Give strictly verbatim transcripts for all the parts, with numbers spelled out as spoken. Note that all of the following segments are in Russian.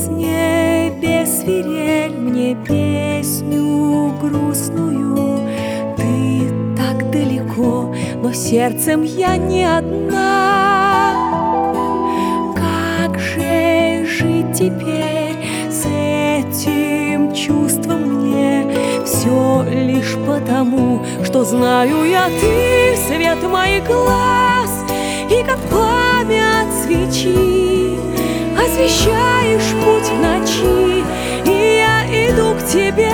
с небес свирель мне песню грустную. Ты так далеко, но сердцем я не одна. Как же жить теперь с этим чувством мне? Все лишь потому, что знаю я, ты свет моих глаз, и как пламя от свечи освещаешь путь в ночи, и я иду к тебе.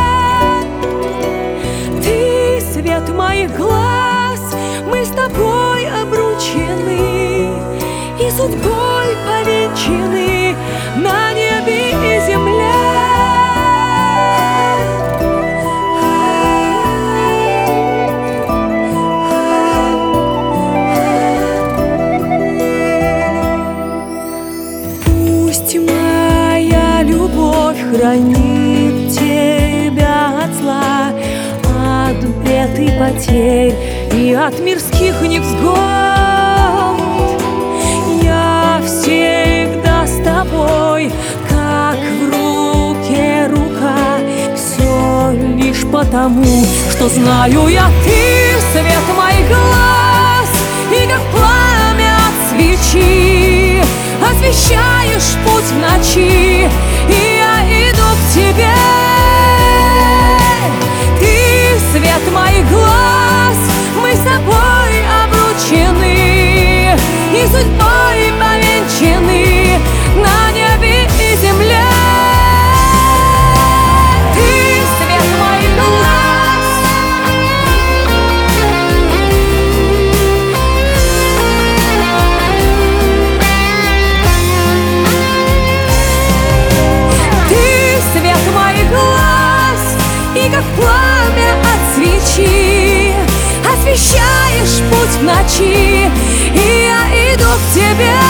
Ты свет моих глаз, мы с тобой обручены и судьбой повенчаны на небе и земле. Пусть моя любовь хранит тебя от зла, от бед и потерь и от мирских невзгод. Я всегда с тобой, как в руке рука. Все лишь потому, что знаю я, ты свет моих глаз, и как пламя от свечи освещаешь путь в ночи, и я иду к тебе. Ты свет моих глаз, мы с тобой обручены и судьбой повенчаны на небе и земле. Ты свет моих глаз, ты свет моих глаз, и как пламя от свечи освещаешь путь в ночи, и я иду к тебе.